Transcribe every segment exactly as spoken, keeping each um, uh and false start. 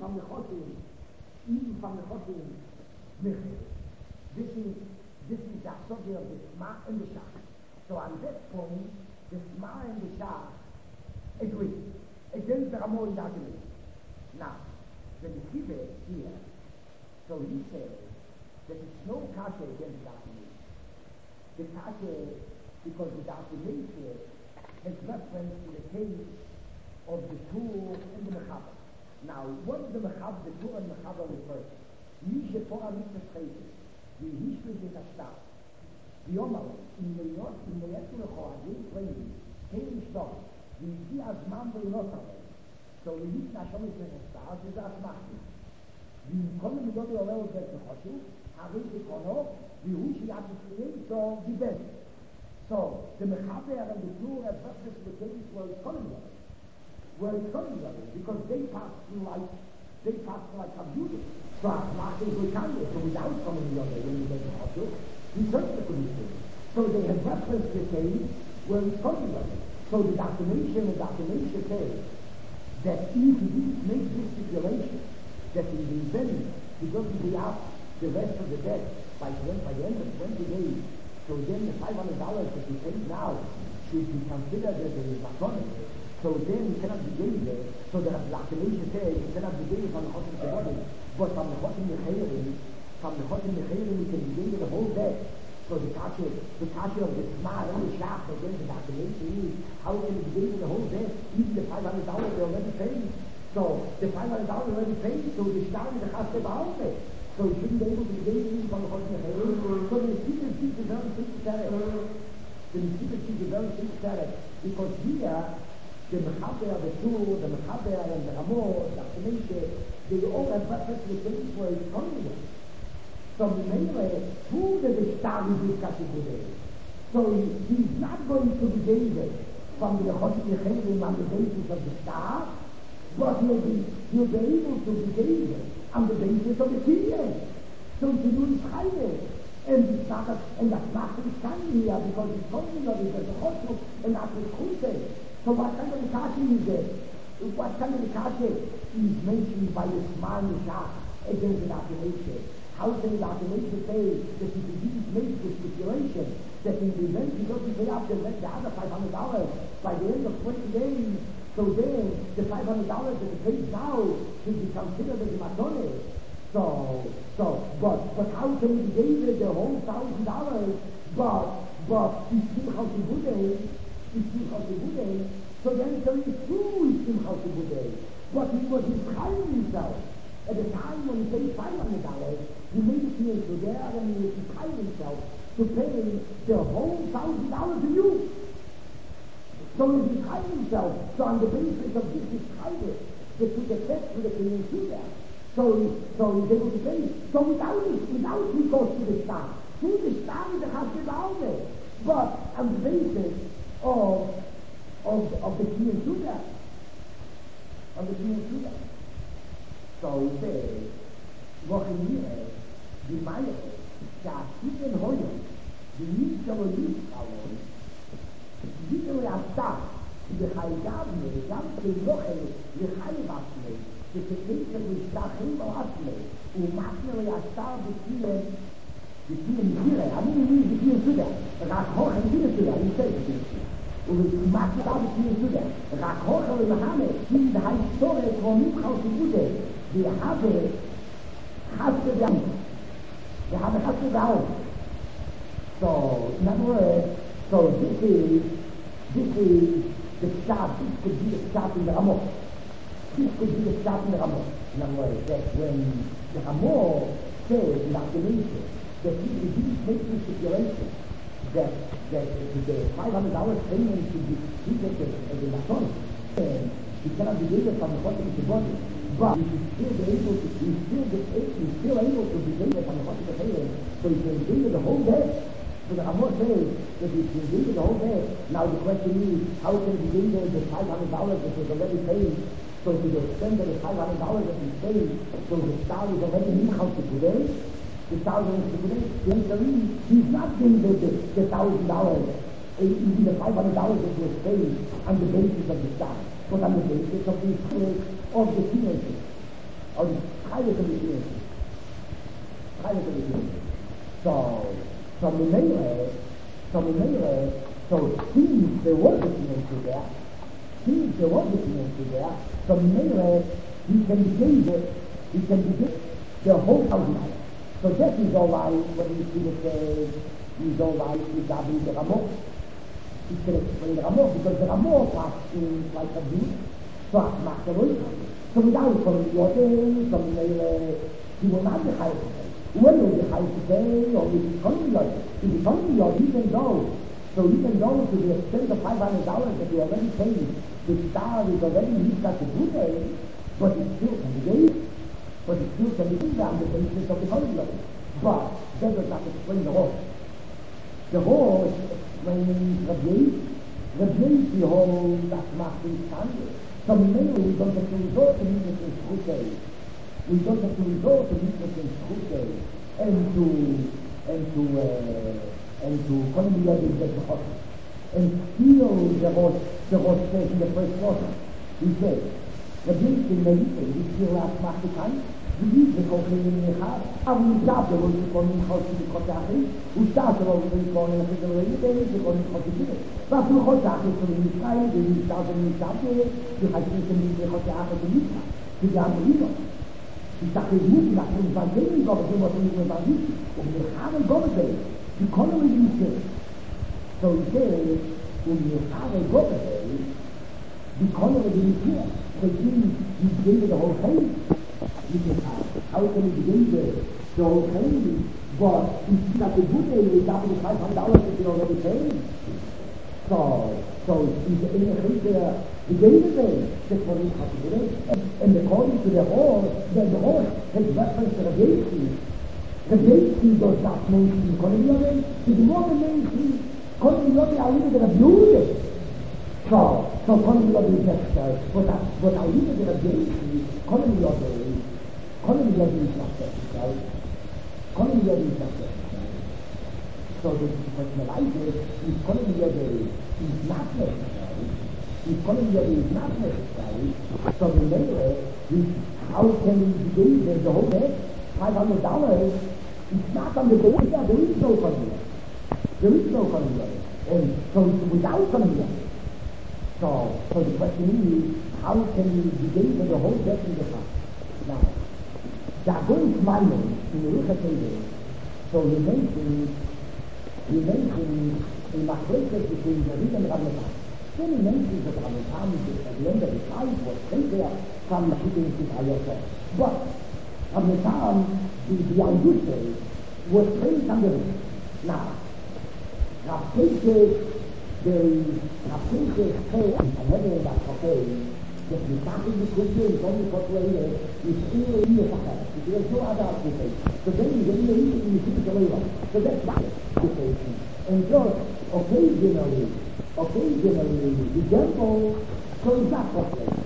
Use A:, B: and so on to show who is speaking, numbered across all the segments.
A: from the Chosim, even from the Chosim, Michel. This is, this is the subject of the Sma and the Shach. So on that point, the Sma and the Shach agree against the Ramon argument. Now, the Mechive here, so he says that it's no kasha against the argument. The kasha, because the argument has reference to the case of the Tur and the Mechaber. Now, what is the Mechaber, the Tur and Mechaber refer to? Mishe Torah Mitzvah Chayim, the history of the Star. The Omar, in the Yot, in the Yot Lechoa, they claim, Kein Shtor, the Yidhi Azman Beinotarei. So, the Yidhi Nashom is the Star, this is Asmachti. The Yidhi Midodi Oleo Zet Nechoshu, Harei Tekono, the Hushi Atisrei, so, the best. So, the Mechaber and the Tur have reference to the case where it's coming from. Where it's coming from, because they pass through like, they pass through like computer. So, Asmachti is Lekanye, so without coming the other, when you get the Hosu, he certainly couldn't do it. So they have reference to the case where it's coming from. So the documentation, the documentation says that if he didn't make this stipulation, that in the event he doesn't be out the rest of the debt by the, by the end of twenty days, so then the five hundred dollars that he pays now should be considered as a matonic. So then he cannot be given there. So the documentation says he cannot be given from the Chosim Kevodim, but from the Chosim Mecheirim, from the Chosim Mecheirim he can be given the whole debt. So the kasha, the kasha of the Sma and the Shach, again the documentation is how can he be given the whole debt, even the five hundred dollars they already paid. So the five hundred dollars already paid, so the Shtar is the Chassid Ba'alme. So he shouldn't be able to be given from the Chosim Mecheirim. So the Mechive is very sympathetic. The Mechive is very sympathetic because here the Mechaber, the Tur, the Mechaber, and the Ramon, the Documentation, they all have reference to the case where it's coming from. So Meile, who did the Shtar is this Kashibude? So he, he's not going to be given from the Chosim Mecheirim on the basis of the Shtar, but he'll be, he'll be able to be given on the basis of the Kiyeh. So to do his Chayeh. And it's not a, and that's not the standing here because it's talking of it as a Chosim and not the Chuseh. So what kind of Kasha is it? What kind of Kasha is mentioned by the Sma and the Shach against the documentation? How can the documentation say that if he didn't make the stipulation that in the event he doesn't pay up the, the other five hundred dollars by the end of twenty days, so then the five hundred dollars that he pays now should be considered as a matone? So, so, but, but how can he give the whole thousand dollars, but, but he's still Chashibude, he's still Chashibude, so then it's only true he's still Chashibude, but he was mischayin himself. At the time when he paid five hundred dollars, he made it here to there and he was mischayin himself to pay the whole thousand dollars to you. So he's mischayin himself, so on the basis of this mischayin, that to the test to the Kenyan to that. So, so he's able to pay. So without it, without he goes to the Shtar. To the Shtar is a Chassid Ba'alme. But on the basis of of of the Kiyum Suda. Of the Kiyum Suda. So he says, Wochenire, the Maya, Sha'asid and Hoyom, the Yisrael Yisrael, Yisrael Yastar, the Chayagavne, the Gamke Loche, the Chayavasne, the Tekeiser Mishtachim Ba'asme, U'Masne Yastar B'Kiyem, B'Kiyem Yisrael, I mean, he means B'Kiyem Suda, Rak Hoch and B'Kiyem Suda, he says B'Kiyem Suda. U'Masne Yastar B'Kiyem Suda, Rak Hoch and B'Kiyem Suda, the Haistore from Mibchal Sibude, the Have Chassid Ba'alme, the Have Chassid Ba'alme. So, in other words, so this is, this is the Pshat, this could be the Pshat in the Ramon. This could be the Pshat in the Ramon. In other words, that when the Ramon says in documentation that he didn't make this stipulation that, that the five hundred dollars payment should be treated as a Mason, and he cannot be given from the Chosim Kevodim, but he should still be able to, he's still, he's still able to be given from the Chosim Kevodim, so he can give the whole debt. So the Ramon says that he's been given the whole debt. Now the question is, how can he give the five hundred dollars that was already paid? So to the extent that the five hundred dollars that he's paid, so the Shtar is already Mibchal Sibude, the thousand Sibude, then he's not getting the, the, the thousand dollars, even the five hundred dollars that was paid on the basis of the Shtar, but on the basis of the of the teenagers. Und keine Kommission. Keine Kommission. So, so Minele, so Minele, so sees the word into there, sees the word into there, so Minele, he can begin it, he can begin the whole outline. So that is all right when you see the say, he's all right with Gabi the Ramah. He can explain the Ramah because the Ramah passed in like a beat, so I marked the way. So without from your day, from the, he will not be high today. When will be high today, or if he's coming your day, if he's coming your day, he can go. So he can go to the extent of five hundred dollars that you already paid. The star is already, he's got the good day, but it still can be gave. But it still can be given on the basis of the coming your day. But that does not explain the whole. The whole is explaining the gate. The gate, the whole, that's Martin's standard. So maybe we don't have to resort to weakness in Schute. We don't have to resort to weakness in Schute and to and to uh, and to Columbia the Hospital and steal the Rosh the Rosh says in the first quarter. He said, the gate in the weekend, we steal last Martin time. We use the cocaine in the house. And we start the Rosh calling house to the Kotaki. We start the Rosh calling the refrigerator days, the calling Kotaki. Was du heute sagst, du nicht frei, du nicht da, du nicht da, du hast nicht in die heute Abend nicht. Du hast nicht. Ich dachte, ich muss nach dem Evangelien, aber du musst nicht mehr sagen. Und wir haben Gott gesagt, die können wir nicht sehen. So ich sehe, und wir haben Gott gesagt, die können wir nicht sehen. They didn't, you gave the whole thing. You can, how can you give the whole thing? But if you got the good day, you got the five hundred dollars that you already paid. So, so he's in a creature, the David day, that's what he has to do. And, and according to the horse, then the horse has reference to the Gacy. The Gacy does not mention Columbia. It's more than mention Columbia, I live in a beauty. So, so Columbia is next time. But I, but I live in a Gacy, Columbia is, Columbia is not necessary. Columbia is not necessary. So the question arises, if Columbia is not necessary, if Columbia is not necessary, so the later, how can we begin the, the whole day? five hundred dollars, it's not on the day, yeah, there is no Columbia. There is no Columbia. And so it's without Columbia. So, so the question is, how can we begin with the whole death in the past? Now, Dagon Smiling in the Rucha Table, so he mentions he mentions in Machlekes between David and Ramnetan. Then he mentions that Ramnetan is at the end of his life was sent there from the shooting to Ayosef. But Ramnetan, the Yangushe, was placed under it. Now, Rapkeshe, the Rapkeshe say, and having that cocaine, that the starting the Christian is only for two years, is still in the Sahara. There is no other occupation. So then you get in the city of So that's why occupation. And just occasionally, occasionally, the temple, so it's not frustrated.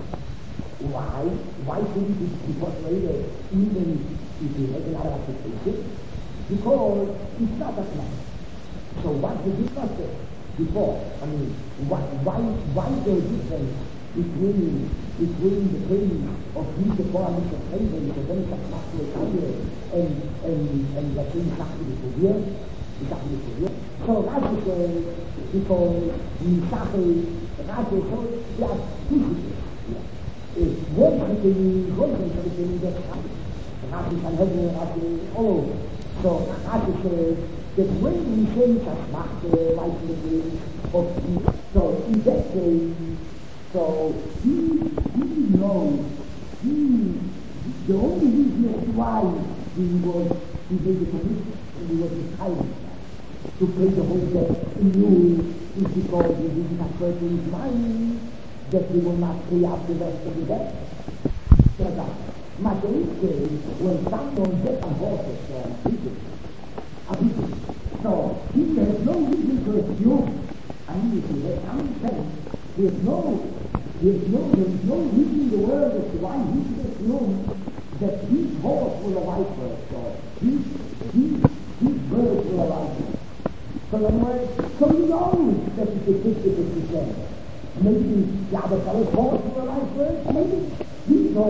A: Why? Why shouldn't it be frustrated even if you have another occupation? Because it's not that much. So what did you frustrate before? I mean, why, why, why the difference between between the thing of these the forms of favor, the very successful candidate, and and and the thing exactly to here, exactly to here. So Rashi says, because we started Rashi so yeah, two things. It's one thing, one thing that happens. Rashi can have Rashi all over. So Rashi says that when we say that machte like the of so in that case. So he, he knows, he, the only reason why he was, he made the commission, and he was decided to pay the whole debt he knew is because he didn't have to in his mind that he will not pay out the rest of the debt. So that, Matheus says, when someone gets a horse from people, a people, so he has no reason to assume, I mean, if he has some sense, there's no, there's no, there's no reason in the world as to why he should assume that his horse will arrive first, or his, his, his bird will arrive first. So in other words, so he knows that it's a fifty percent. Maybe the other fellow's horse will arrive first, maybe his horse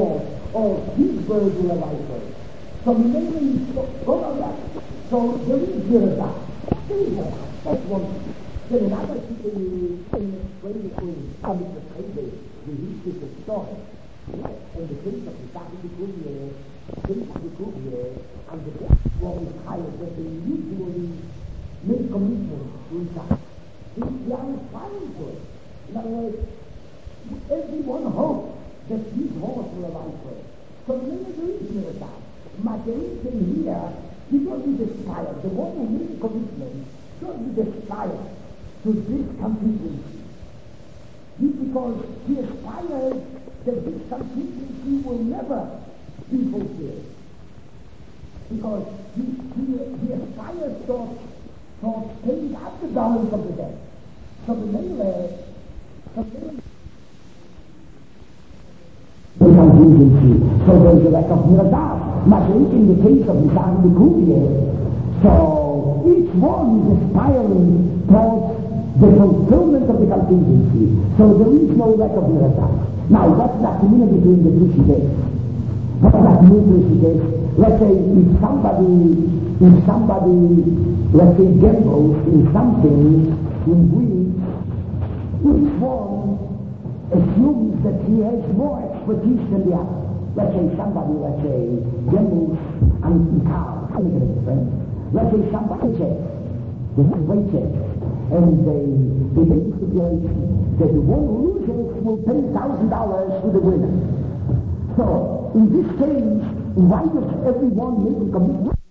A: or his word will arise first. So mainly, so, go on that. So there is Mirza. There is a that's one thing. Then another thing in explaining to comic the Friday, the history of the story. And the case of the Sadi the Kubier, case of the Kubier, and the death one is higher that they usually make commitments to each other. They are aspiring to it. In other words, everyone hopes that his horse will arise first. So maybe there is Mirza. But there is in here, he doesn't aspire. The one who makes a commitment doesn't aspire to this contingency. He, because he aspires that this contingency will never be fulfilled. Because he, he, he aspires towards, towards paying out the dollars of the debt. So the Mele, so the contingency. So there's a lack of miradav. But in the case of Mishan the Kubier, so each one is aspiring towards the fulfillment of the contingency. So there is no lack of miradav. Now, what's that community between the two shikes? What's that new two shikes? Let's say if somebody, if somebody, let's say gambles in something, in which each one assumes that he has more expertise than the other. Let's say somebody, let's say, gambles in cars. Let me get a difference. Let's say somebody checks. They have weight checks. And they, they make the stipulation that the one who loses will pay one thousand dollars to the winner. So, in this case, why does everyone make a commitment?